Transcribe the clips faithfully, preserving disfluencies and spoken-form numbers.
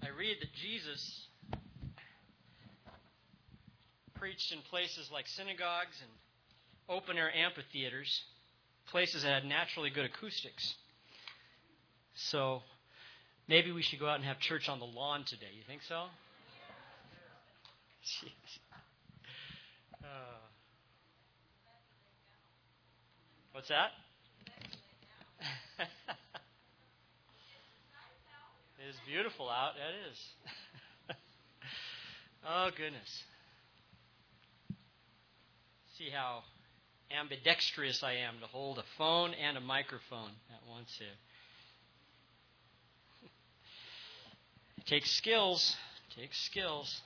I read that Jesus preached in places like synagogues and open-air amphitheaters, places that had naturally good acoustics. So maybe we should go out and have church on the lawn today. You think so? Jeez. Uh, what's that? It is beautiful out. It is. Oh, goodness. See how ambidextrous I am to hold a phone and a microphone at once here. It takes skills. It takes skills.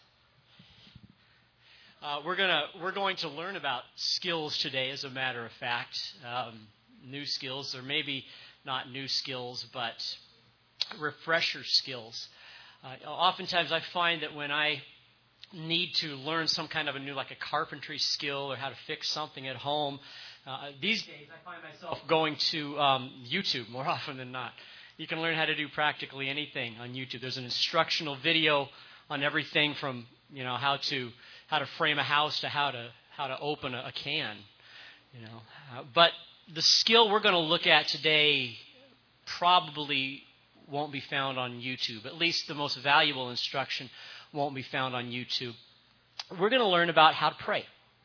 Uh, we're gonna we're going to learn about skills today, as a matter of fact. Um, new skills, or maybe not new skills, but refresher skills. Uh, oftentimes, I find that when I need to learn some kind of a new, like a carpentry skill or how to fix something at home, uh, these days I find myself going to um, YouTube more often than not. You can learn how to do practically anything on YouTube. There's an instructional video on everything from, you know, how to how to frame a house to how to how to open a, a can, you know. Uh, but the skill we're going to look at today probably won't be found on YouTube. At least the most valuable instruction won't be found on YouTube. We're going to learn about how to pray.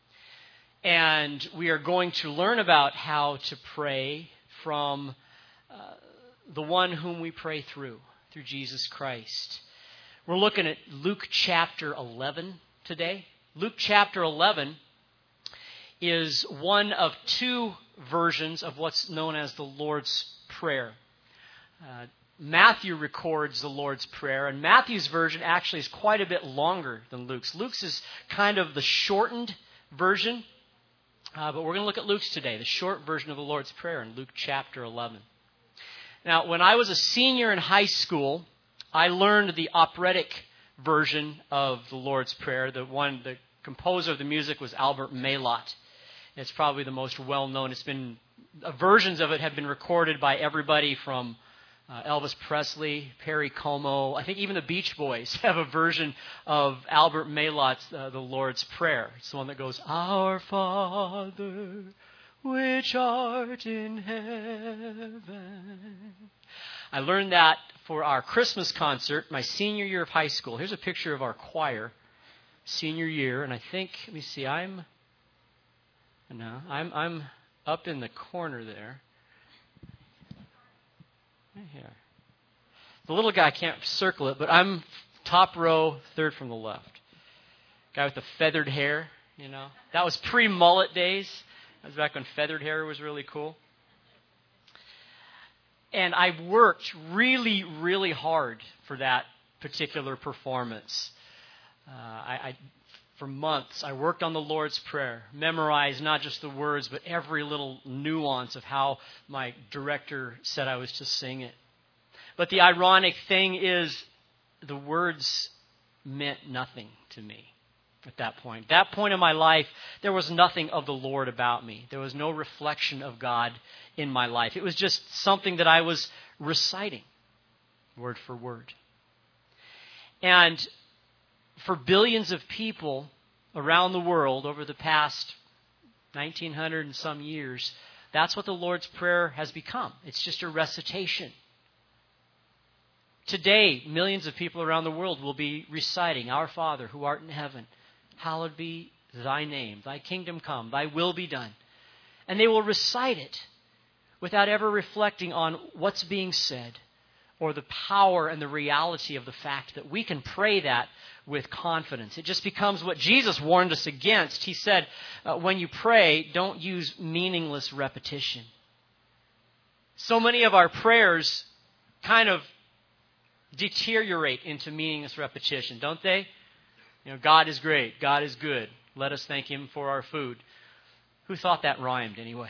And we are going to learn about how to pray from uh, the one whom we pray through, through Jesus Christ. We're looking at Luke chapter eleven today. Luke chapter eleven is one of two versions of what's known as the Lord's Prayer. Uh, Matthew records the Lord's Prayer, and Matthew's version actually is quite a bit longer than Luke's. Luke's is kind of the shortened version, uh, but we're going to look at Luke's today, the short version of the Lord's Prayer in Luke chapter eleven. Now, when I was a senior in high school, I learned the operatic version of the Lord's Prayer. The one, the composer of the music was Albert Maillat. It's probably the most well-known. It's been uh, versions of it have been recorded by everybody from Uh, Elvis Presley, Perry Como. I think even the Beach Boys have a version of Albert Maillat's uh, The Lord's Prayer. It's the one that goes, Our Father, which art in heaven. I learned that for our Christmas concert, my senior year of high school. Here's a picture of our choir, senior year, and I think, let me see, I'm, no, I'm, I'm up in the corner there. Right here. The little guy can't circle it, but I'm top row, third from the left. Guy with the feathered hair, you know. That was pre-mullet days. That was back when feathered hair was really cool. And I worked really, really hard for that particular performance. Uh, I, I, for months, I worked on the Lord's Prayer, memorized not just the words, but every little nuance of how my director said I was to sing it. But the ironic thing is, the words meant nothing to me at that point. At that point in my life, there was nothing of the Lord about me. There was no reflection of God in my life. It was just something that I was reciting, word for word. And for billions of people around the world over the past nineteen hundred and some years, that's what the Lord's Prayer has become. It's just a recitation. Today, millions of people around the world will be reciting, Our Father, who art in heaven, hallowed be thy name, thy kingdom come, thy will be done. And they will recite it without ever reflecting on what's being said or the power and the reality of the fact that we can pray that with confidence. It just becomes what Jesus warned us against. He said, uh, when you pray, don't use meaningless repetition. So many of our prayers kind of deteriorate into meaningless repetition, don't they? You know, God is great. God is good. Let us thank Him for our food. Who thought that rhymed anyway?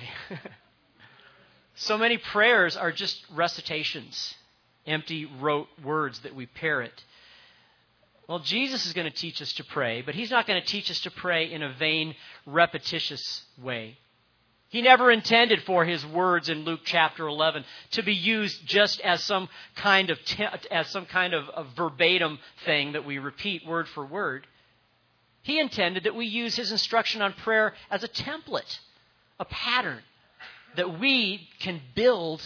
So many prayers are just recitations, empty rote words that we parrot. Well, Jesus is going to teach us to pray, but He's not going to teach us to pray in a vain, repetitious way. He never intended for his words in Luke chapter eleven to be used just as some kind of te- as some kind of a verbatim thing that we repeat word for word. He intended that we use his instruction on prayer as a template, a pattern that we can build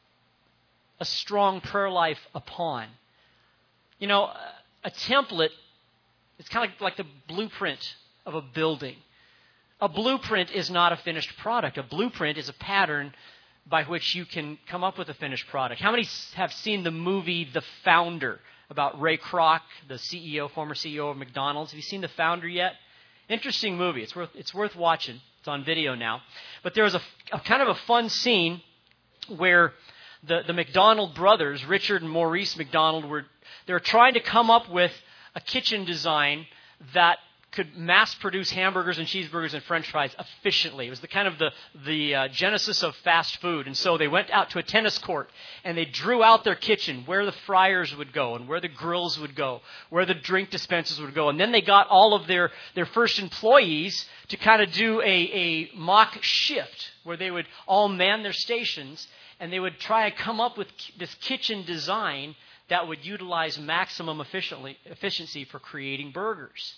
a strong prayer life upon. You know, a template, it's kind of like, like the blueprint of a building. A blueprint is not a finished product. A blueprint is a pattern by which you can come up with a finished product. How many have seen the movie The Founder about Ray Kroc, the C E O, former C E O of McDonald's? Have you seen The Founder yet? Interesting movie. It's worth it's worth watching. It's on video now. But there was a, a kind of a fun scene where the, the McDonald brothers, Richard and Maurice McDonald, were they were trying to come up with a kitchen design that could mass produce hamburgers and cheeseburgers and french fries efficiently. It was the kind of the, the uh, genesis of fast food. And so they went out to a tennis court and they drew out their kitchen, where the fryers would go and where the grills would go, where the drink dispensers would go. And then they got all of their, their first employees to kind of do a, a mock shift where they would all man their stations and they would try and come up with this kitchen design that would utilize maximum efficiently, efficiency for creating burgers.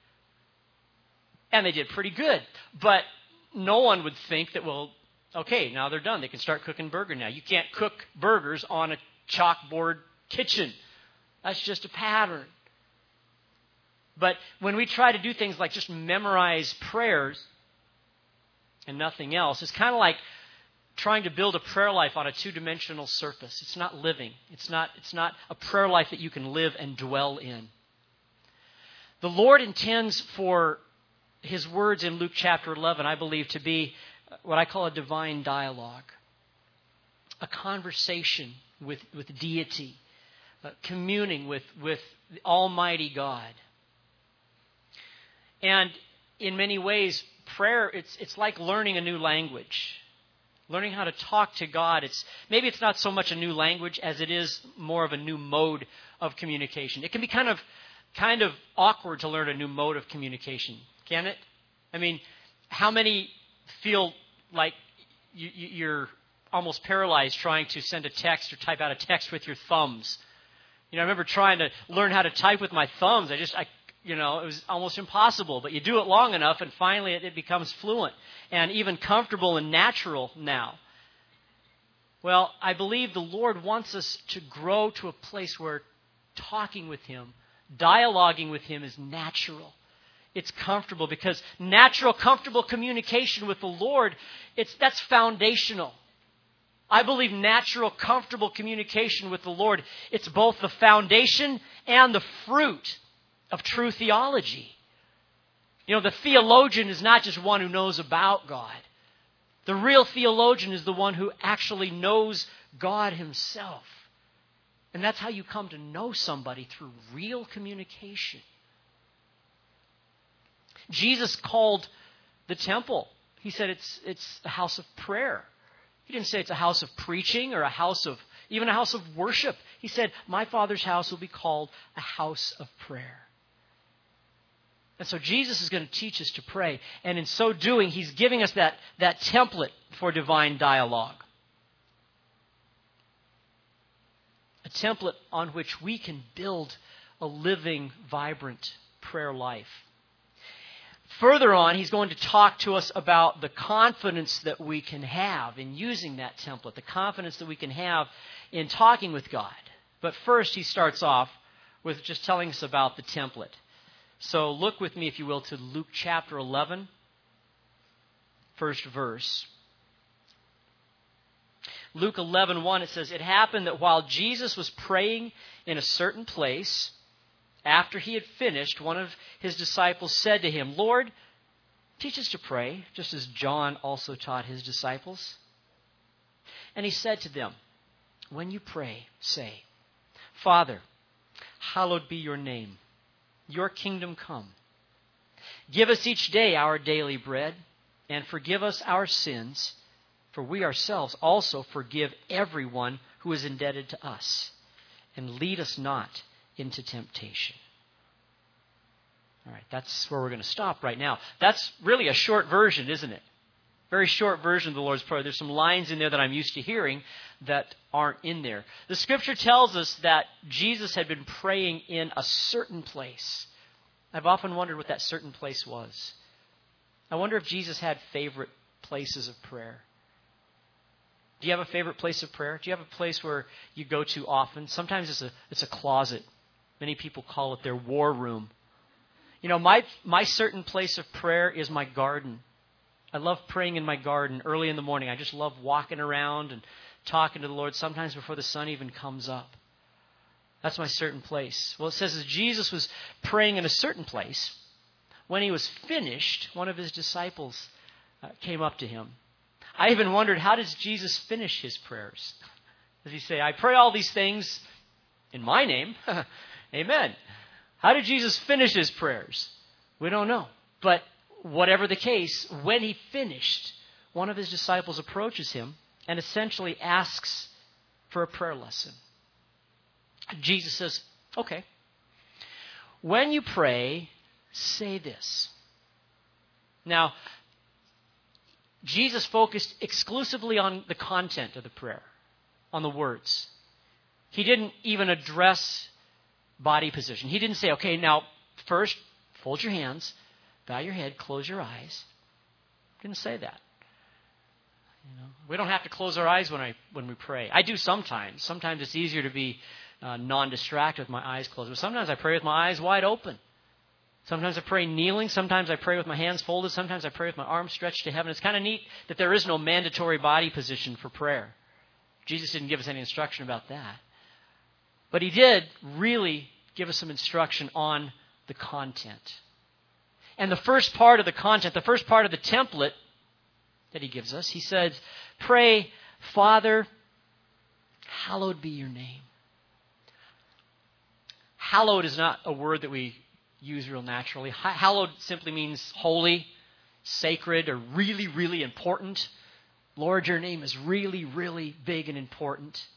And they did pretty good. But no one would think that, well, okay, now they're done. They can start cooking burger now. You can't cook burgers on a chalkboard kitchen. That's just a pattern. But when we try to do things like just memorize prayers and nothing else, it's kind of like trying to build a prayer life on a two-dimensional surface. It's not living. It's not, it's not a prayer life that you can live and dwell in. The Lord intends for his words in Luke chapter eleven, I believe, to be what I call a divine dialogue, a conversation with, with deity, uh, communing with, with the Almighty God. And in many ways, prayer, it's, it's like learning a new language. Learning how to talk to God. It's maybe it's not so much a new language as it is more of a new mode of communication. It can be kind of kind of awkward to learn a new mode of communication, can it? I mean, how many feel like you, you're almost paralyzed trying to send a text or type out a text with your thumbs? You know, I remember trying to learn how to type with my thumbs. I just, I, you know, it was almost impossible. But you do it long enough, and finally it, it becomes fluent and even comfortable and natural now. Well, I believe the Lord wants us to grow to a place where talking with Him, dialoguing with Him is natural. It's comfortable, because natural, comfortable communication with the Lord, it's that's foundational. I believe natural, comfortable communication with the Lord, it's both the foundation and the fruit of true theology. You know, the theologian is not just one who knows about God. The real theologian is the one who actually knows God Himself. And that's how you come to know somebody, through real communication. Jesus called the temple, He said it's it's a house of prayer. He didn't say it's a house of preaching or a house of, even a house of worship. He said, my Father's house will be called a house of prayer. And so Jesus is going to teach us to pray. And in so doing, He's giving us that, that template for divine dialogue. A template on which we can build a living, vibrant prayer life. Further on, He's going to talk to us about the confidence that we can have in using that template, the confidence that we can have in talking with God. But first, He starts off with just telling us about the template. So look with me, if you will, to Luke chapter eleven, first verse. Luke eleven one, it says, "It happened that while Jesus was praying in a certain place, after He had finished, one of His disciples said to Him, 'Lord, teach us to pray, just as John also taught his disciples.' And He said to them, 'When you pray, say, Father, hallowed be your name. Your kingdom come. Give us each day our daily bread, and forgive us our sins, for we ourselves also forgive everyone who is indebted to us. And lead us not into temptation.'" All right, that's where we're going to stop right now. That's really a short version, isn't it? Very short version of the Lord's Prayer. There's some lines in there that I'm used to hearing that aren't in there. The Scripture tells us that Jesus had been praying in a certain place. I've often wondered what that certain place was. I wonder if Jesus had favorite places of prayer. Do you have a favorite place of prayer? Do you have a place where you go to often? Sometimes it's a it's a closet. Many people call it their war room. You know, my my certain place of prayer is my garden. I love praying in my garden early in the morning. I just love walking around and talking to the Lord, sometimes before the sun even comes up. That's my certain place. Well, it says as Jesus was praying in a certain place, when he was finished, one of his disciples uh, came up to him. I even wondered, how does Jesus finish his prayers? Does he say, I pray all these things in my name? Amen. How did Jesus finish his prayers? We don't know. But whatever the case, when he finished, one of his disciples approaches him and essentially asks for a prayer lesson. Jesus says, okay, when you pray, say this. Now, Jesus focused exclusively on the content of the prayer, on the words. He didn't even address body position. He didn't say, okay, now first, fold your hands, bow your head, close your eyes. He didn't say that. You know, we don't have to close our eyes when I when we pray. I do sometimes. Sometimes it's easier to be uh, non-distracted with my eyes closed. But sometimes I pray with my eyes wide open. Sometimes I pray kneeling. Sometimes I pray with my hands folded. Sometimes I pray with my arms stretched to heaven. It's kind of neat that there is no mandatory body position for prayer. Jesus didn't give us any instruction about that. But he did really give us some instruction on the content. And the first part of the content, the first part of the template that he gives us, he said, pray, Father, hallowed be your name. Hallowed is not a word that we use real naturally. Hallowed simply means holy, sacred, or really, really important. Lord, your name is really, really big and important.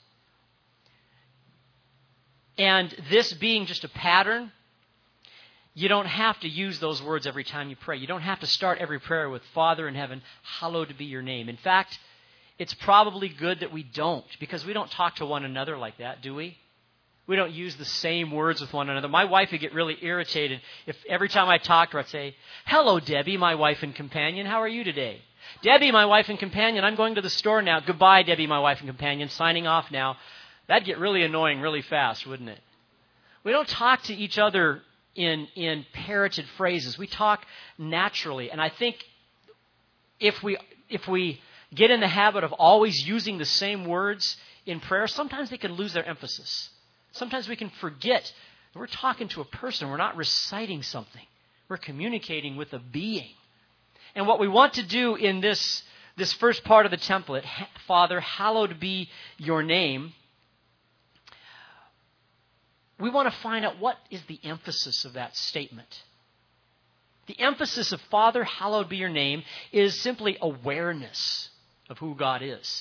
And this being just a pattern, you don't have to use those words every time you pray. You don't have to start every prayer with Father in heaven, hallowed be your name. In fact, it's probably good that we don't, because we don't talk to one another like that, do we? We don't use the same words with one another. My wife would get really irritated if every time I talked to her, I'd say, hello, Debbie, my wife and companion. How are you today? Debbie, my wife and companion, I'm going to the store now. Goodbye, Debbie, my wife and companion. Signing off now. That'd get really annoying really fast, wouldn't it? We don't talk to each other in, in parroted phrases. We talk naturally. And I think if we if we get in the habit of always using the same words in prayer, sometimes they can lose their emphasis. Sometimes we can forget that we're talking to a person. We're not reciting something. We're communicating with a being. And what we want to do in this, this first part of the template, Father, hallowed be your name, we want to find out what is the emphasis of that statement. The emphasis of Father, hallowed be your name is simply awareness of who God is.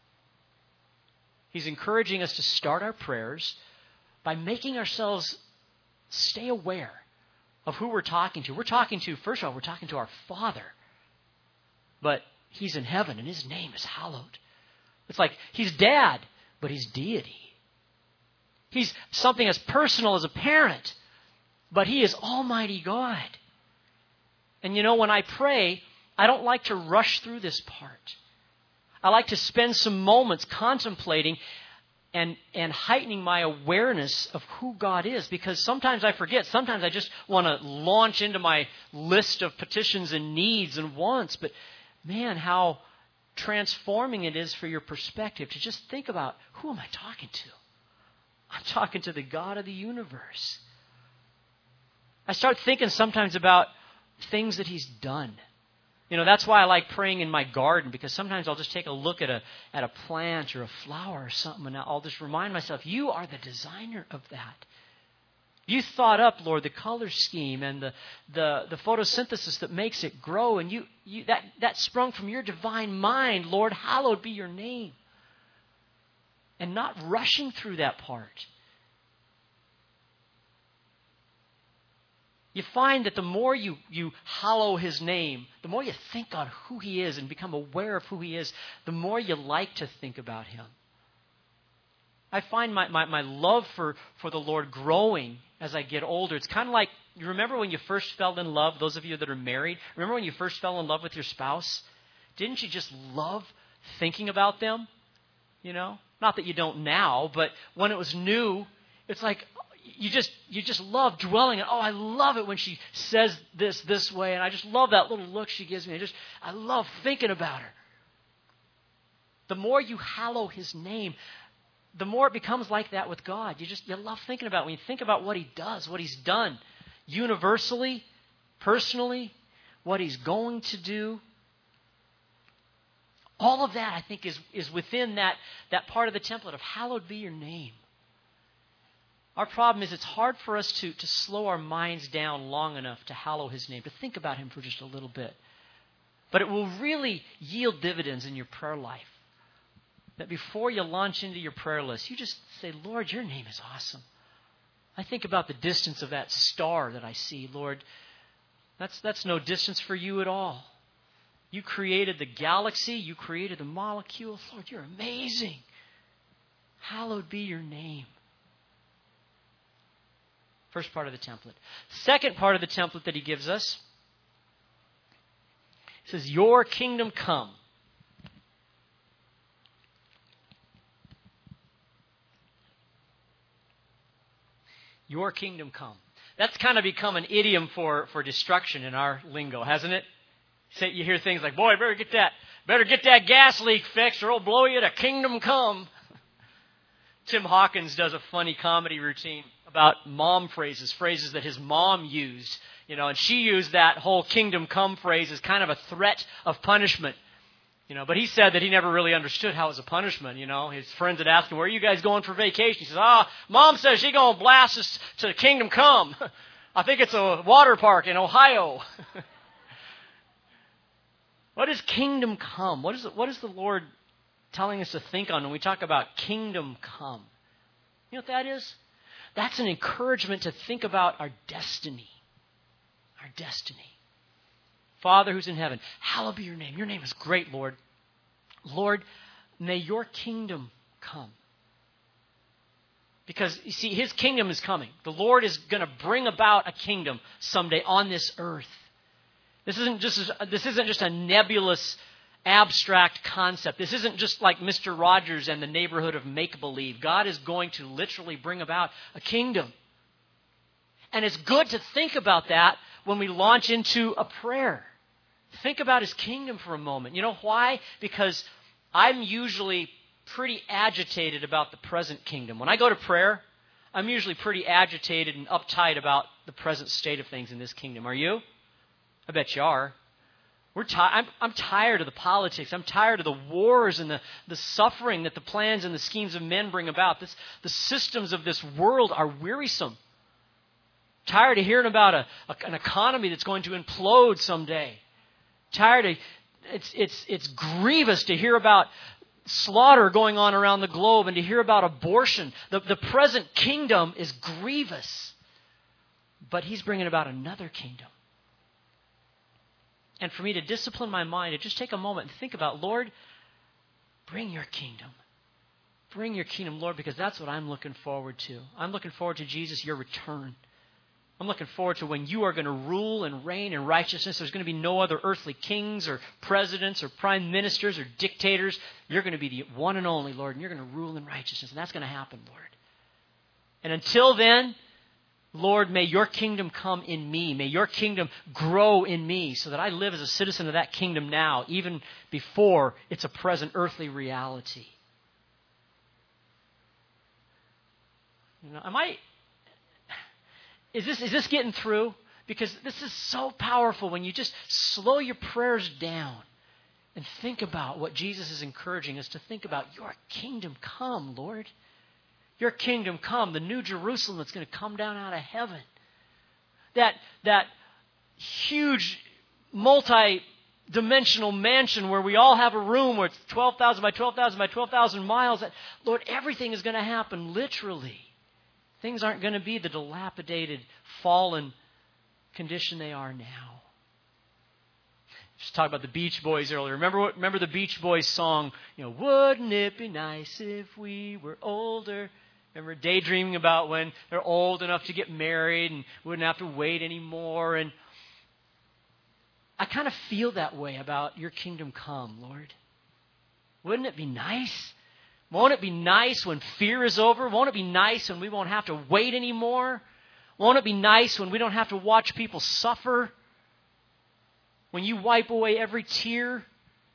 He's encouraging us to start our prayers by making ourselves stay aware of who we're talking to. We're talking to, first of all, we're talking to our Father. But He's in heaven and His name is hallowed. It's like He's Dad, but He's deity. He's something as personal as a parent, but He is Almighty God. And you know, when I pray, I don't like to rush through this part. I like to spend some moments contemplating and, and heightening my awareness of who God is, because sometimes I forget. Sometimes I just want to launch into my list of petitions and needs and wants. But man, how transforming it is for your perspective to just think about, who am I talking to? I'm talking to the God of the universe. I start thinking sometimes about things that He's done. You know, that's why I like praying in my garden, because sometimes I'll just take a look at a at a plant or a flower or something, and I'll just remind myself, you are the designer of that. You thought up, Lord, the color scheme and the the, the photosynthesis that makes it grow, and you, you that, that sprung from your divine mind. Lord, hallowed be your name. And not rushing through that part. You find that the more you, you hallow His name, the more you think on who He is and become aware of who He is, the more you like to think about Him. I find my, my, my love for, for the Lord growing as I get older. It's kind of like, you remember when you first fell in love, those of you that are married, remember when you first fell in love with your spouse? Didn't you just love thinking about them? You know? Not that you don't now, but when it was new, it's like you just you just love dwelling on, oh, I love it when she says this this way, and I just love that little look she gives me. I just I love thinking about her. The more you hallow His name, the more it becomes like that with God. You just you love thinking about it. When you think about what He does, what He's done, universally, personally, what He's going to do. All of that, I think, is, is within that, that part of the template of hallowed be your name. Our problem is it's hard for us to, to slow our minds down long enough to hallow His name, to think about Him for just a little bit. But it will really yield dividends in your prayer life. That before you launch into your prayer list, you just say, Lord, your name is awesome. I think about the distance of that star that I see. Lord, that's, that's no distance for you at all. You created the galaxy. You created the molecules. Lord, you're amazing. Hallowed be your name. First part of the template. Second part of the template that He gives us, it says, your kingdom come. Your kingdom come. That's kind of become an idiom for, for destruction in our lingo, hasn't it? Say, you hear things like, boy, better get that, better get that gas leak fixed or it'll blow you to kingdom come. Tim Hawkins does a funny comedy routine about mom phrases, phrases that his mom used, you know, and she used that whole kingdom come phrase as kind of a threat of punishment. You know, but he said that he never really understood how it was a punishment, you know. His friends would ask him, where are you guys going for vacation? He says, ah, Mom says she's going to blast us to kingdom come. I think it's a water park in Ohio. What is kingdom come? What is it, what is the Lord telling us to think on when we talk about kingdom come? You know what that is? That's an encouragement to think about our destiny. Our destiny. Father who's in heaven, hallowed be your name. Your name is great, Lord. Lord, may your kingdom come. Because, you see, His kingdom is coming. The Lord is going to bring about a kingdom someday on this earth. This isn't just this isn't just a nebulous, abstract concept. This isn't just like Mister Rogers and the neighborhood of make-believe. God is going to literally bring about a kingdom. And it's good to think about that when we launch into a prayer. Think about His kingdom for a moment. You know why? Because I'm usually pretty agitated about the present kingdom. When I go to prayer, I'm usually pretty agitated and uptight about the present state of things in this kingdom. Are you? I bet you are. We're ti- I'm, I'm tired of the politics. I'm tired of the wars and the, the suffering that the plans and the schemes of men bring about. This, the systems of this world are wearisome. Tired of hearing about a, a, an economy that's going to implode someday. Tired of it's it's it's grievous to hear about slaughter going on around the globe and to hear about abortion. The, the present kingdom is grievous. But He's bringing about another kingdom. And for me to discipline my mind, to just take a moment and think about, Lord, bring your kingdom. Bring your kingdom, Lord, because that's what I'm looking forward to. I'm looking forward to, Jesus, your return. I'm looking forward to when you are going to rule and reign in righteousness. There's going to be no other earthly kings or presidents or prime ministers or dictators. You're going to be the one and only, Lord, and you're going to rule in righteousness. And that's going to happen, Lord. And until then, Lord, may your kingdom come in me. May your kingdom grow in me so that I live as a citizen of that kingdom now, even before it's a present earthly reality. You know, am I... Is this, is this getting through? Because this is so powerful when you just slow your prayers down and think about what Jesus is encouraging us to think about. Your kingdom come, Lord. Your kingdom come, the new Jerusalem that's going to come down out of heaven. That, that huge multi-dimensional mansion where we all have a room where it's twelve thousand by twelve thousand by twelve thousand miles. That, Lord, everything is going to happen literally. Things aren't going to be the dilapidated, fallen condition they are now. Just talked about the Beach Boys earlier. Remember what? Remember the Beach Boys song, you know, wouldn't it be nice if we were older? Remember daydreaming about when they're old enough to get married and wouldn't have to wait anymore. And I kind of feel that way about your kingdom come, Lord. Wouldn't it be nice? Won't it be nice when fear is over? Won't it be nice when we won't have to wait anymore? Won't it be nice when we don't have to watch people suffer? When you wipe away every tear?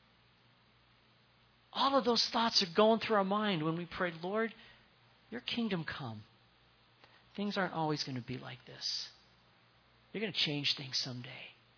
All of those thoughts are going through our mind when we pray, Lord, your kingdom come. Things aren't always going to be like this. You're going to change things someday.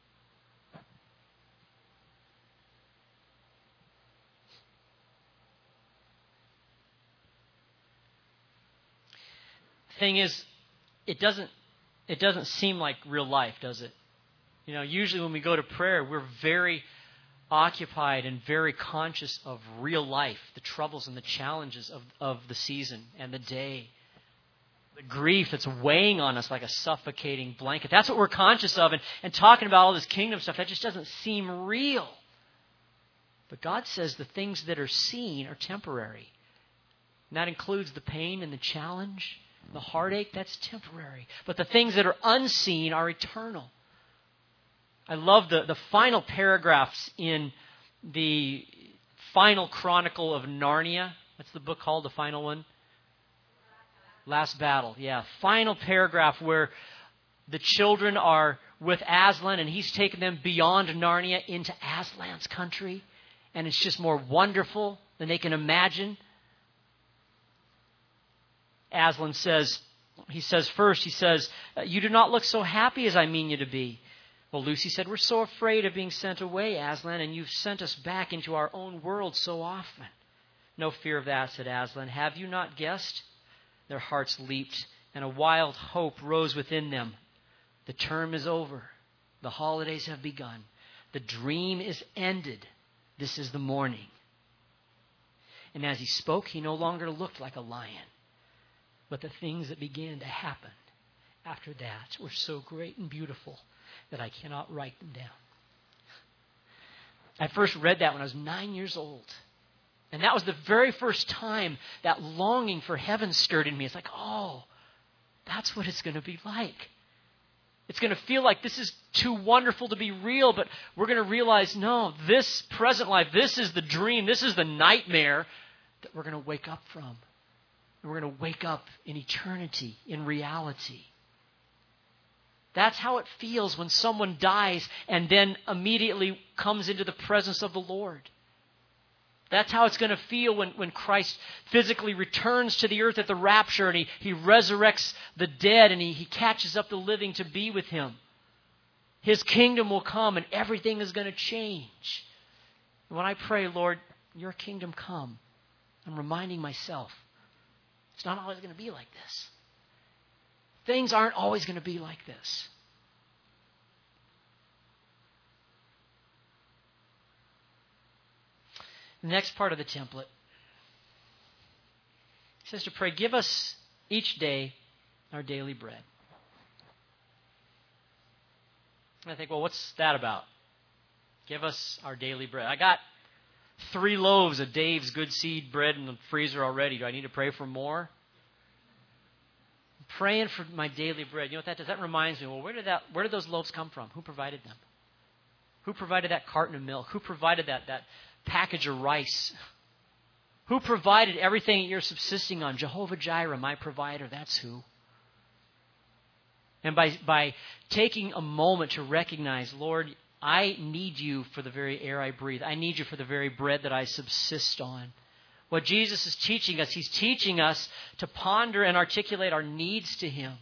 Thing is, it doesn't it doesn't seem like real life, does it? You know, usually when we go to prayer, we're very occupied and very conscious of real life, the troubles and the challenges of, of the season and the day. The grief that's weighing on us like a suffocating blanket. That's what we're conscious of. And, and talking about all this kingdom stuff, that just doesn't seem real. But God says the things that are seen are temporary. And that includes the pain and the challenge, the heartache, that's temporary. But the things that are unseen are eternal. I love the, the final paragraphs in the final chronicle of Narnia. What's the book called, the final one? Last Battle. Yeah, final paragraph where the children are with Aslan and he's taken them beyond Narnia into Aslan's country. And it's just more wonderful than they can imagine. Aslan says, he says first, he says, you do not look so happy as I mean you to be. Well, Lucy said, we're so afraid of being sent away, Aslan, and you've sent us back into our own world so often. No fear of that, said Aslan. Have you not guessed? Their hearts leaped, and a wild hope rose within them. The term is over. The holidays have begun. The dream is ended. This is the morning. And as he spoke, he no longer looked like a lion. But the things that began to happen after that were so great and beautiful that I cannot write them down. I first read that when I was nine years old. And that was the very first time that longing for heaven stirred in me. It's like, oh, that's what it's going to be like. It's going to feel like this is too wonderful to be real, but we're going to realize, no, this present life, this is the dream, this is the nightmare that we're going to wake up from. And we're going to wake up in eternity, in reality. That's how it feels when someone dies and then immediately comes into the presence of the Lord. That's how it's going to feel when, when Christ physically returns to the earth at the rapture and he, he resurrects the dead and he, he catches up the living to be with him. His kingdom will come and everything is going to change. And when I pray, Lord, your kingdom come, I'm reminding myself, it's not always going to be like this. Things aren't always going to be like this. The next part of the template says to pray, give us each day our daily bread. And I think, well, what's that about? Give us our daily bread. I got three loaves of Dave's Good Seed bread in the freezer already. Do I need to pray for more? Praying for my daily bread. You know what that does? That reminds me, well, where did that where did those loaves come from? Who provided them? Who provided that carton of milk? Who provided that, that package of rice? Who provided everything that you're subsisting on? Jehovah Jireh, my provider, that's who. And by by taking a moment to recognize, Lord, I need you for the very air I breathe. I need you for the very bread that I subsist on. What Jesus is teaching us, he's teaching us to ponder and articulate our needs to him.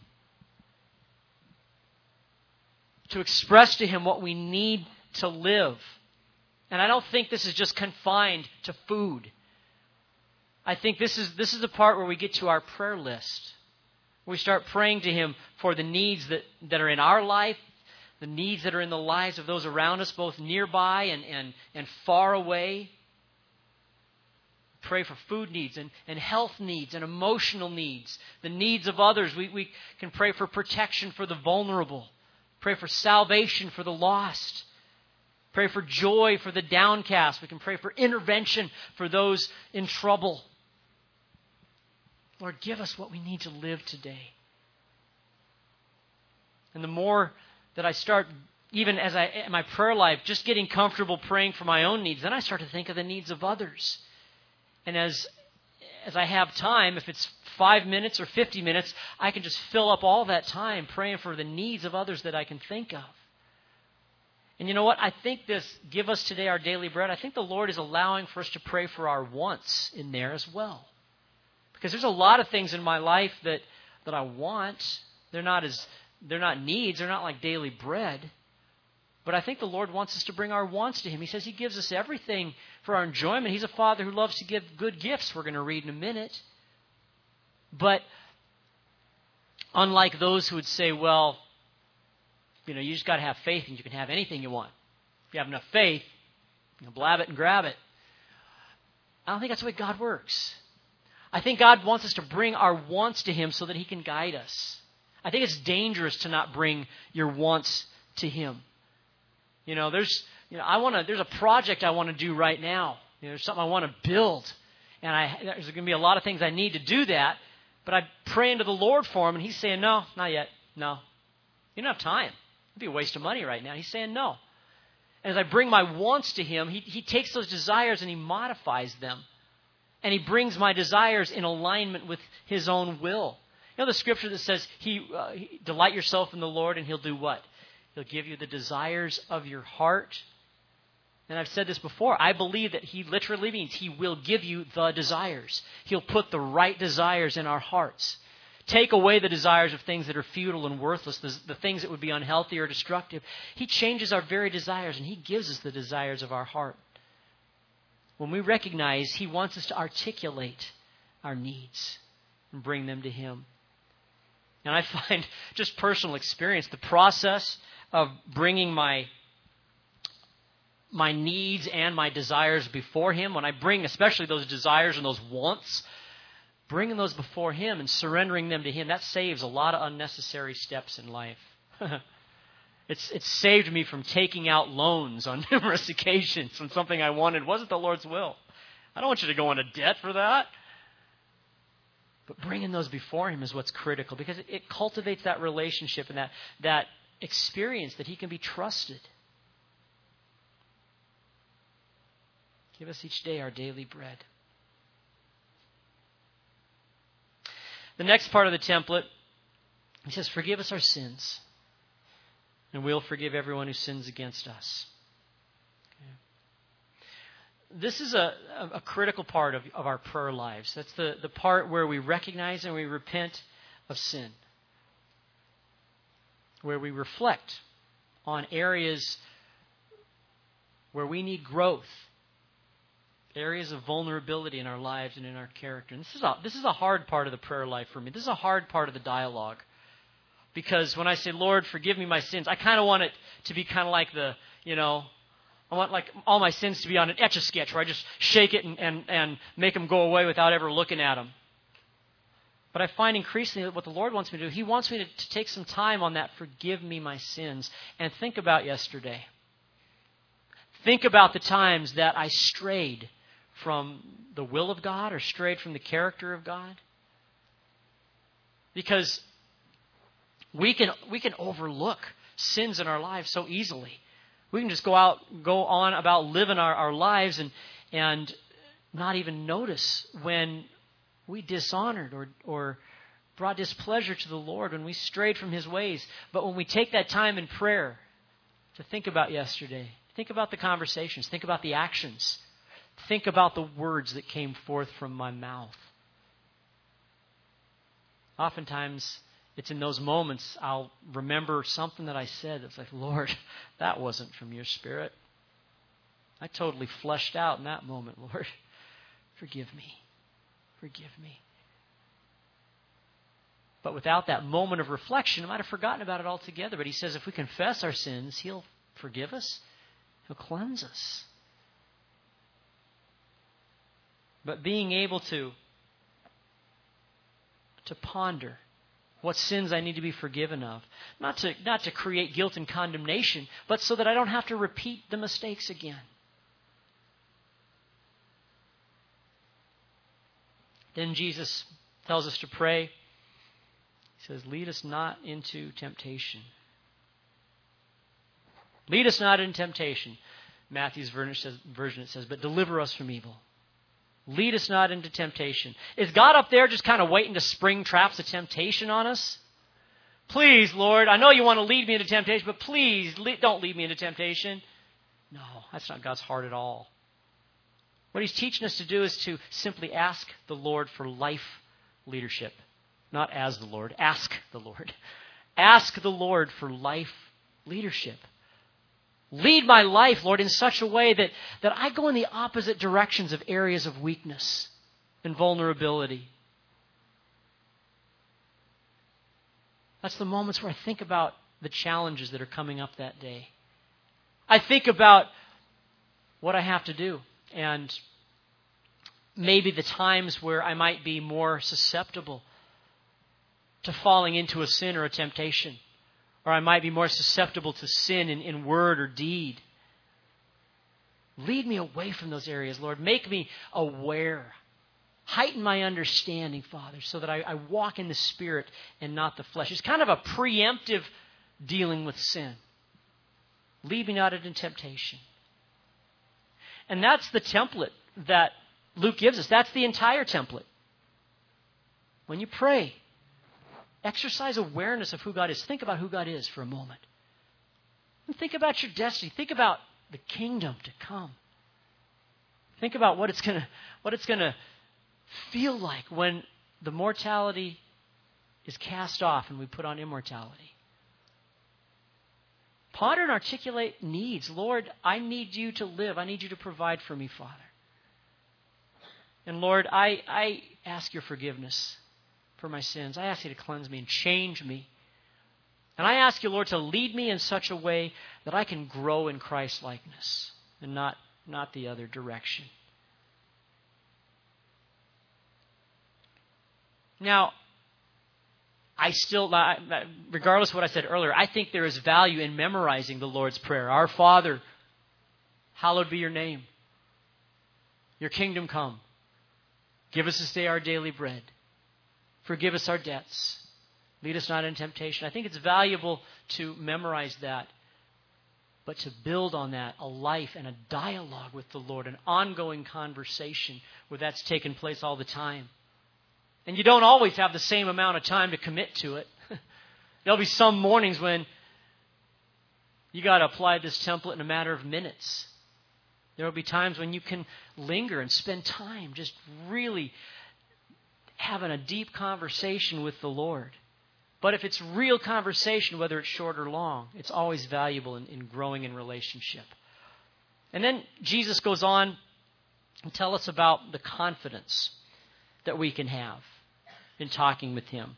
To express to him what we need to live. And I don't think this is just confined to food. I think this is this is the part where we get to our prayer list. We start praying to him for the needs that, that are in our life, the needs that are in the lives of those around us, both nearby and, and, and far away. Pray for food needs and, and health needs and emotional needs, the needs of others. We, we can pray for protection for the vulnerable, Pray for salvation for the lost. Pray for joy for the downcast. We can pray for intervention for those in trouble. Lord, give us what we need to live today. And the more that I start, even as I in my prayer life, just getting comfortable praying for my own needs, then I start to think of the needs of others. And as as I have time, if it's five minutes or fifty minutes, I can just fill up all that time praying for the needs of others that I can think of. And you know what? I think this, give us today our daily bread, I think the Lord is allowing for us to pray for our wants in there as well. Because there's a lot of things in my life that, that I want. They're not as they're not needs. They're not like daily bread. But I think the Lord wants us to bring our wants to Him. He says He gives us everything for our enjoyment. He's a Father who loves to give good gifts. We're going to read in a minute. But unlike those who would say, well, you know, you just got to have faith and you can have anything you want. If you have enough faith, you know, blab it and grab it. I don't think that's the way God works. I think God wants us to bring our wants to Him so that He can guide us. I think it's dangerous to not bring your wants to Him. You know, there's, you know, I want to. There's a project I want to do right now. You know, there's something I want to build, and I there's going to be a lot of things I need to do that. But I pray into the Lord for Him, and He's saying, "No, not yet. No, you don't have time. It'd be a waste of money right now." He's saying, "No." And as I bring my wants to Him, He He takes those desires and He modifies them, and He brings my desires in alignment with His own will. You know the scripture that says, "He uh, delight yourself in the Lord, and He'll do what? He'll give you the desires of your heart." And I've said this before. I believe that He literally means He will give you the desires. He'll put the right desires in our hearts. Take away the desires of things that are futile and worthless, the, the things that would be unhealthy or destructive. He changes our very desires, and He gives us the desires of our heart. When we recognize He wants us to articulate our needs and bring them to Him. And I find, just personal experience, the process of bringing my my needs and my desires before Him, when I bring especially those desires and those wants, bringing those before Him and surrendering them to Him, that saves a lot of unnecessary steps in life. it's it's saved me from taking out loans on numerous occasions when something I wanted wasn't the Lord's will. I don't want you to go into debt for that. But bringing those before Him is what's critical, because it, it cultivates that relationship and that, that experience that He can be trusted. Give us each day our daily bread. The next part of the template, He says, forgive us our sins, and we'll forgive everyone who sins against us. Okay. This is a, a critical part of, of our prayer lives. That's the, the part where we recognize and we repent of sin, where we reflect on areas where we need growth, areas of vulnerability in our lives and in our character. And this is a, this is a hard part of the prayer life for me. This is a hard part of the dialogue. Because when I say, Lord, forgive me my sins, I kind of want it to be kind of like the, you know, I want like all my sins to be on an Etch-a-Sketch where I just shake it and, and, and make them go away without ever looking at them. But I find increasingly that what the Lord wants me to do, He wants me to, to take some time on that, forgive me my sins, and think about yesterday. Think about the times that I strayed from the will of God or strayed from the character of God. Because we can we can overlook sins in our lives so easily. We can just go out, go on about living our, our lives and and not even notice when we dishonored or or brought displeasure to the Lord, when we strayed from His ways. But when we take that time in prayer to think about yesterday, think about the conversations, think about the actions, think about the words that came forth from my mouth. Oftentimes, it's in those moments I'll remember something that I said that's like, Lord, that wasn't from your Spirit. I totally fleshed out in that moment, Lord. Forgive me. Forgive me. But without that moment of reflection, I might have forgotten about it altogether. But He says if we confess our sins, He'll forgive us. He'll cleanse us. But being able to, to ponder what sins I need to be forgiven of. Not to, not to create guilt and condemnation, but so that I don't have to repeat the mistakes again. Then Jesus tells us to pray. He says, lead us not into temptation. Lead us not into temptation. Matthew's version, it says, but deliver us from evil. Lead us not into temptation. Is God up there just kind of waiting to spring traps of temptation on us? Please, Lord, I know you want to lead me into temptation, but please don't lead me into temptation. No, that's not God's heart at all. What He's teaching us to do is to simply ask the Lord for life leadership. Not as the Lord. Ask the Lord. Ask the Lord for life leadership. Lead my life, Lord, in such a way that, that I go in the opposite directions of areas of weakness and vulnerability. That's the moments where I think about the challenges that are coming up that day. I think about what I have to do and maybe the times where I might be more susceptible to falling into a sin or a temptation. Or I might be more susceptible to sin in, in word or deed. Lead me away from those areas, Lord. Make me aware. Heighten my understanding, Father, so that I, I walk in the Spirit and not the flesh. It's kind of a preemptive dealing with sin. Lead me not into temptation. And that's the template that Luke gives us. That's the entire template. When you pray, exercise awareness of who God is. Think about who God is for a moment. And think about your destiny. Think about the kingdom to come. Think about what it's going to what it's going to feel like when the mortality is cast off and we put on immortality. Ponder and articulate needs. Lord, I need you to live. I need you to provide for me, Father. And Lord, I, I ask your forgiveness for my sins. I ask you to cleanse me and change me. And I ask you, Lord, to lead me in such a way that I can grow in Christ-likeness and not, not the other direction. Now, I still, regardless of what I said earlier, I think there is value in memorizing the Lord's Prayer. Our Father, hallowed be your name. Your kingdom come. Give us this day our daily bread. Forgive us our debts. Lead us not into temptation. I think it's valuable to memorize that, but to build on that a life and a dialogue with the Lord, an ongoing conversation where that's taking place all the time. And you don't always have the same amount of time to commit to it. There'll be some mornings when you got to apply this template in a matter of minutes. There will be times when you can linger and spend time just really having a deep conversation with the Lord. But if it's real conversation, whether it's short or long, it's always valuable in, in growing in relationship. And then Jesus goes on and tell us about the confidence that we can have in talking with Him.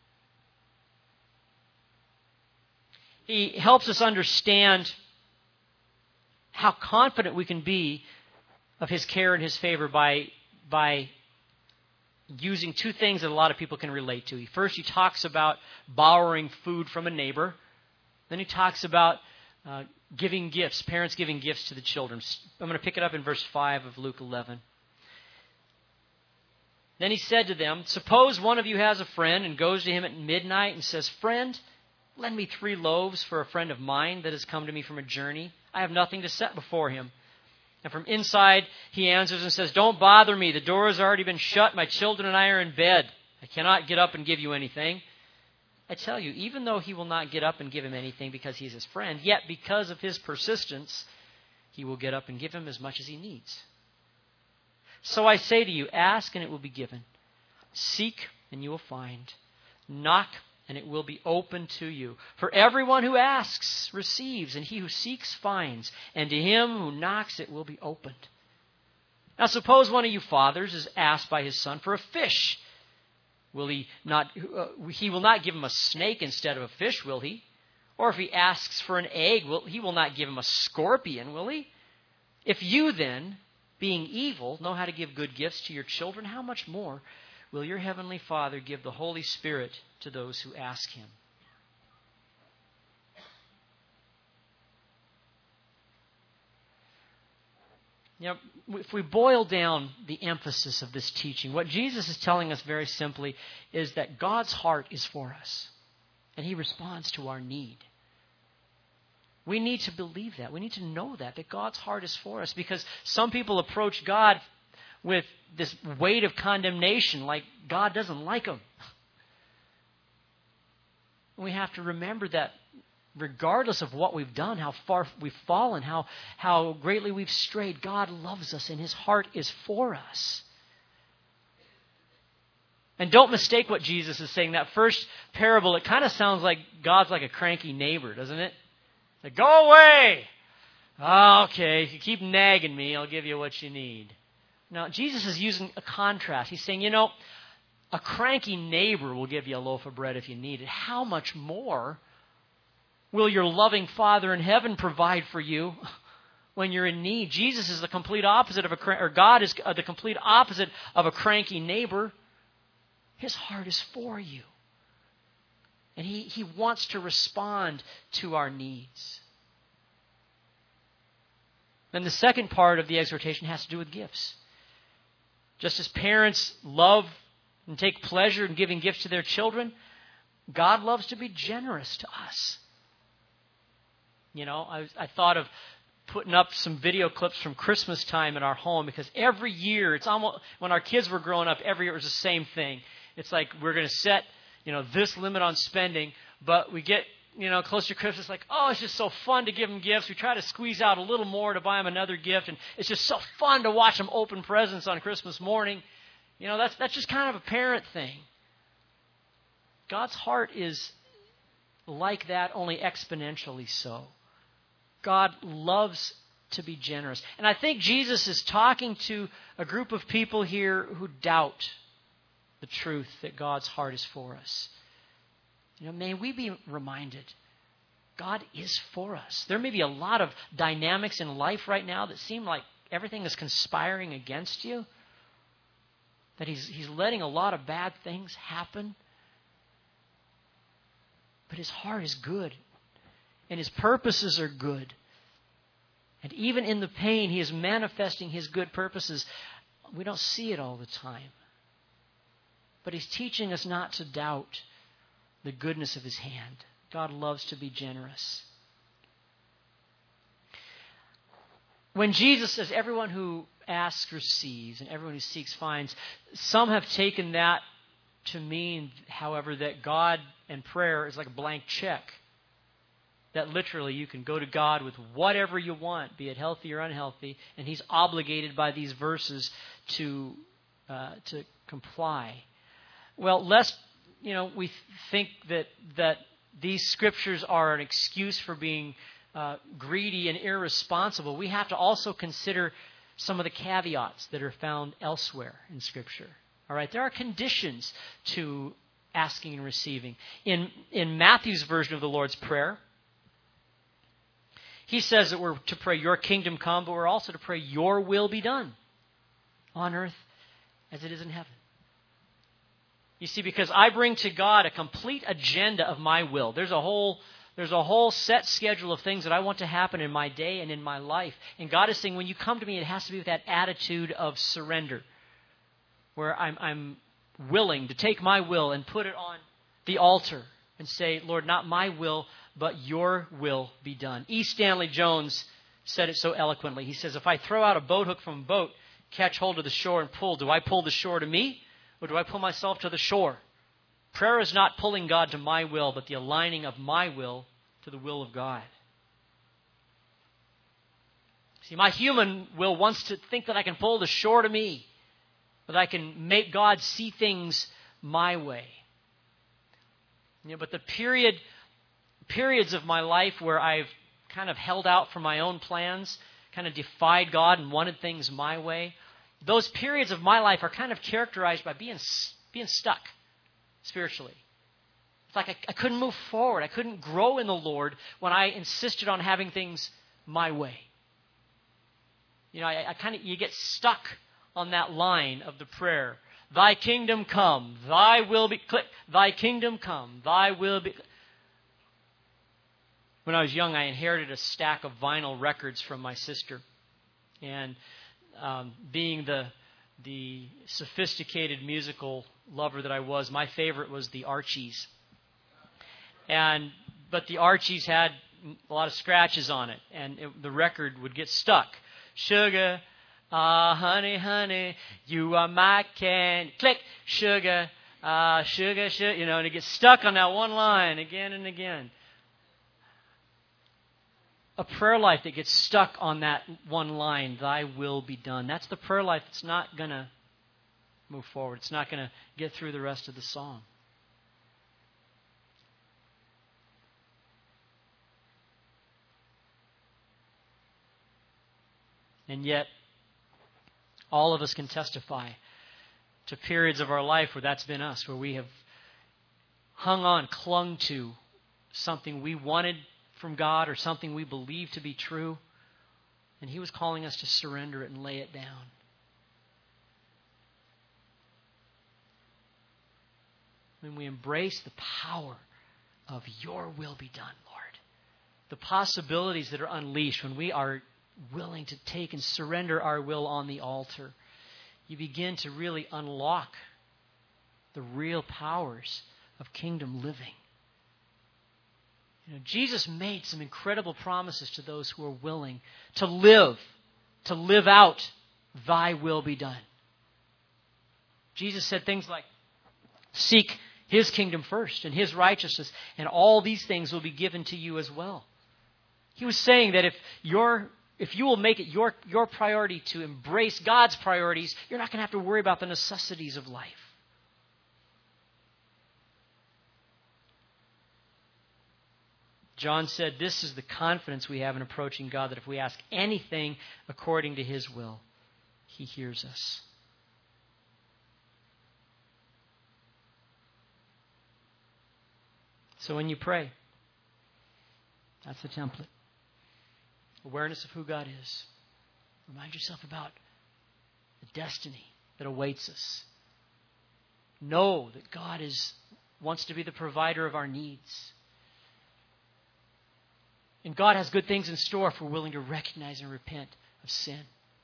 He helps us understand how confident we can be of His care and His favor by, by using two things that a lot of people can relate to. First, he talks about borrowing food from a neighbor. Then he talks about uh, giving gifts, parents giving gifts to the children. I'm going to pick it up in verse five of Luke eleven. Then he said to them, suppose one of you has a friend and goes to him at midnight and says, friend, lend me three loaves for a friend of mine that has come to me from a journey. I have nothing to set before him. And from inside, he answers and says, don't bother me. The door has already been shut. My children and I are in bed. I cannot get up and give you anything. I tell you, even though he will not get up and give him anything because he's his friend, yet because of his persistence, he will get up and give him as much as he needs. So I say to you, ask and it will be given. Seek and you will find. Knock and it will be open to you. For everyone who asks receives, and he who seeks finds, and to him who knocks it will be opened. Now suppose one of you fathers is asked by his son for a fish. Will he not? Uh, he will not give him a snake instead of a fish, will he? Or if he asks for an egg, will, he will not give him a scorpion, will he? If you then, being evil, know how to give good gifts to your children, how much more will your heavenly Father give the Holy Spirit to those who ask Him. You know, if we boil down the emphasis of this teaching, what Jesus is telling us very simply is that God's heart is for us, and He responds to our need. We need to believe that. We need to know that, that God's heart is for us, because some people approach God with this weight of condemnation, like God doesn't like them. We have to remember that regardless of what we've done, how far we've fallen, how, how greatly we've strayed, God loves us and His heart is for us. And don't mistake what Jesus is saying. That first parable, it kind of sounds like God's like a cranky neighbor, doesn't it? It's like, go away! Oh, okay, if you keep nagging me, I'll give you what you need. Now, Jesus is using a contrast. He's saying, you know, a cranky neighbor will give you a loaf of bread if you need it. How much more will your loving Father in heaven provide for you when you're in need? Jesus is the complete opposite of a, or God is the complete opposite of a cranky neighbor. His heart is for you. And He, he wants to respond to our needs. Then the second part of the exhortation has to do with gifts. Just as parents love and take pleasure in giving gifts to their children, God loves to be generous to us. You know, I, I thought of putting up some video clips from Christmas time in our home, because every year, it's almost, when our kids were growing up, every year it was the same thing. It's like we're going to set, you know, this limit on spending, but we get, you know, closer to Christmas, like, oh, it's just so fun to give them gifts. We try to squeeze out a little more to buy them another gift, and it's just so fun to watch them open presents on Christmas morning. You know, that's that's just kind of a parent thing. God's heart is like that, only exponentially so. God loves to be generous. And I think Jesus is talking to a group of people here who doubt the truth that God's heart is for us. You know, may we be reminded, God is for us. There may be a lot of dynamics in life right now that seem like everything is conspiring against you, that He's, he's letting a lot of bad things happen. But His heart is good, and His purposes are good. And even in the pain, He is manifesting His good purposes. We don't see it all the time. But He's teaching us not to doubt the goodness of His hand. God loves to be generous. When Jesus says, everyone who asks receives, and everyone who seeks finds, some have taken that to mean, however, that God and prayer is like a blank check. That literally you can go to God with whatever you want, be it healthy or unhealthy, and He's obligated by these verses to uh, to comply. Well, lest you know, we think that that these scriptures are an excuse for being uh, greedy and irresponsible, we have to also consider some of the caveats that are found elsewhere in Scripture. All right, there are conditions to asking and receiving. In in Matthew's version of the Lord's Prayer, he says that we're to pray, your kingdom come, but we're also to pray, your will be done on earth as it is in heaven. You see, because I bring to God a complete agenda of my will. There's a whole there's a whole set schedule of things that I want to happen in my day and in my life. And God is saying, when you come to me, it has to be with that attitude of surrender, where I'm, I'm willing to take my will and put it on the altar and say, Lord, not my will, but your will be done. E. Stanley Jones said it so eloquently. He says, if I throw out a boat hook from a boat, catch hold of the shore and pull, do I pull the shore to me, or do I pull myself to the shore? Prayer is not pulling God to my will, but the aligning of my will to the will of God. See, my human will wants to think that I can pull the shore to me, that I can make God see things my way. You know, but the period, periods of my life where I've kind of held out for my own plans, kind of defied God and wanted things my way, those periods of my life are kind of characterized by being being stuck spiritually. It's like I, I couldn't move forward. I couldn't grow in the Lord when I insisted on having things my way. You know, I, I kind of you get stuck on that line of the prayer Thy kingdom come. Thy will be... Click. Thy kingdom come. Thy will be... When I was young, I inherited a stack of vinyl records from my sister. And um, being the the sophisticated musical lover that I was, my favorite was the Archies. And but the Archies had a lot of scratches on it, and it, the record would get stuck. Sugar, ah, uh, honey, honey, you are my candy. Click, sugar, ah, uh, sugar, sugar. You know, and it gets stuck on that one line again and again. A prayer life that gets stuck on that one line, thy will be done. That's the prayer life that's not going to move forward. It's not going to get through the rest of the song. And yet, all of us can testify to periods of our life where that's been us, where we have hung on, clung to something we wanted from God or something we believe to be true, and He was calling us to surrender it and lay it down. When we embrace the power of your will be done, Lord, the possibilities that are unleashed when we are willing to take and surrender our will on the altar, you begin to really unlock the real powers of kingdom living. You know, Jesus made some incredible promises to those who are willing to live, to live out, thy will be done. Jesus said things like, seek His kingdom first and His righteousness, and all these things will be given to you as well. He was saying that if you're If you will make it your, your priority to embrace God's priorities, you're not going to have to worry about the necessities of life. John said, this is the confidence we have in approaching God, that if we ask anything according to His will, He hears us. So when you pray, that's the template. Awareness of who God is. Remind yourself about the destiny that awaits us. Know that God is wants to be the provider of our needs. And God has good things in store if we're willing to recognize and repent of sin.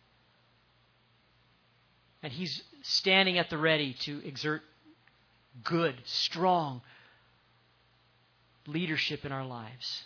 And He's standing at the ready to exert good, strong leadership in our lives.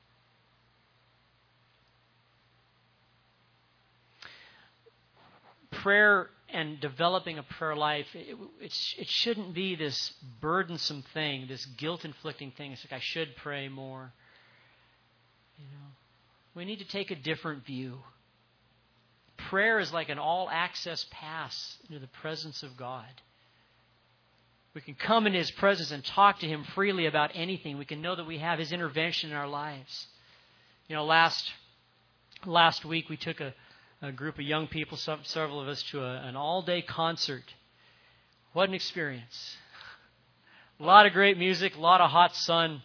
Prayer and developing a prayer life, it, it, it shouldn't be this burdensome thing, this guilt-inflicting thing. It's like, I should pray more. You know, we need to take a different view. Prayer is like an all-access pass into the presence of God. We can come into His presence and talk to Him freely about anything. We can know that we have His intervention in our lives. You know, last last week we took a A group of young people, some, several of us, to a, an all-day concert. What an experience. A lot of great music, a lot of hot sun.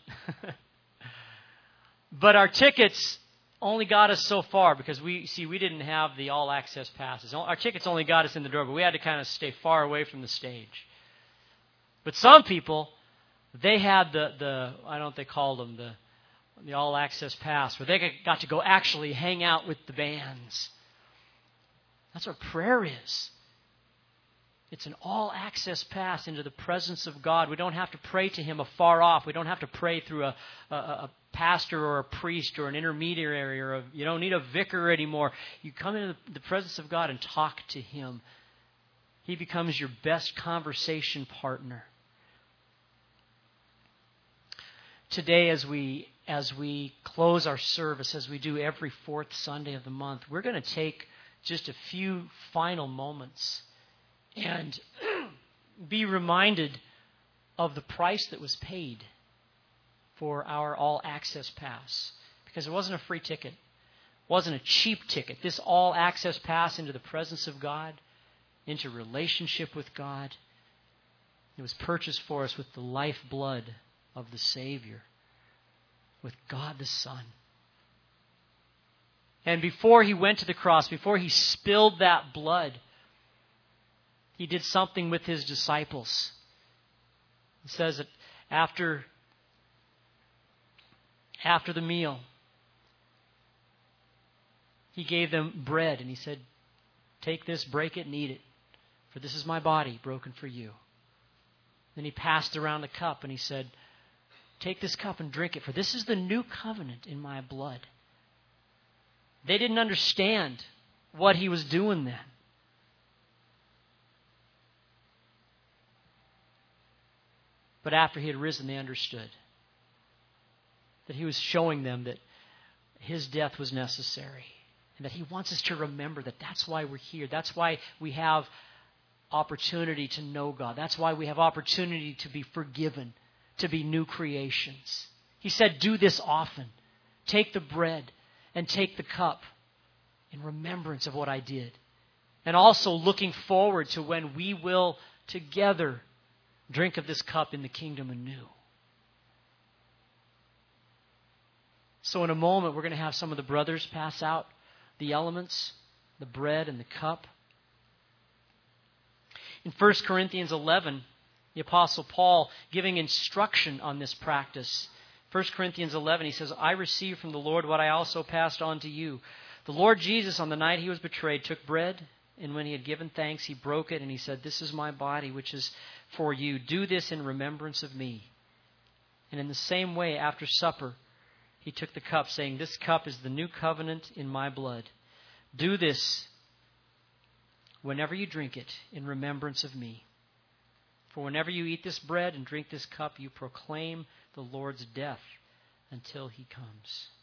But our tickets only got us so far because we, see, we didn't have the all-access passes. Our tickets only got us in the door, but we had to kind of stay far away from the stage. But some people, they had the, the I don't know what they called them, the, the all-access pass, where they got to go actually hang out with the bands. That's what prayer is. It's an all-access pass into the presence of God. We don't have to pray to Him afar off. We don't have to pray through a, a, a pastor or a priest or an intermediary, or a, you don't need a vicar anymore. You come into the presence of God and talk to Him. He becomes your best conversation partner. Today, as we as we close our service, as we do every fourth Sunday of the month, we're going to take just a few final moments and be reminded of the price that was paid for our all-access pass. Because it wasn't a free ticket. It wasn't a cheap ticket. This all-access pass into the presence of God, into relationship with God, it was purchased for us with the lifeblood of the Savior, with God the Son. And before He went to the cross, before He spilled that blood, He did something with his disciples. It says that after, after the meal, he gave them bread and he said, take this, break it, and eat it. For this is my body broken for you. Then he passed around the cup and he said, take this cup and drink it, for this is the new covenant in my blood. They didn't understand what he was doing then. But after he had risen, they understood that he was showing them that his death was necessary and that he wants us to remember that that's why we're here. That's why we have opportunity to know God. That's why we have opportunity to be forgiven, to be new creations. He said, do this often. Take the bread and take the cup in remembrance of what I did. And also looking forward to when we will together drink of this cup in the kingdom anew. So in a moment, we're going to have some of the brothers pass out the elements, the bread and the cup. In First Corinthians eleven, the Apostle Paul giving instruction on this practice. First Corinthians eleven, he says, I received from the Lord what I also passed on to you. The Lord Jesus, on the night he was betrayed, took bread, and when he had given thanks, he broke it, and he said, this is my body, which is for you. Do this in remembrance of me. And in the same way, after supper, he took the cup, saying, this cup is the new covenant in my blood. Do this whenever you drink it in remembrance of me. For whenever you eat this bread and drink this cup, you proclaim the Lord's death until he comes.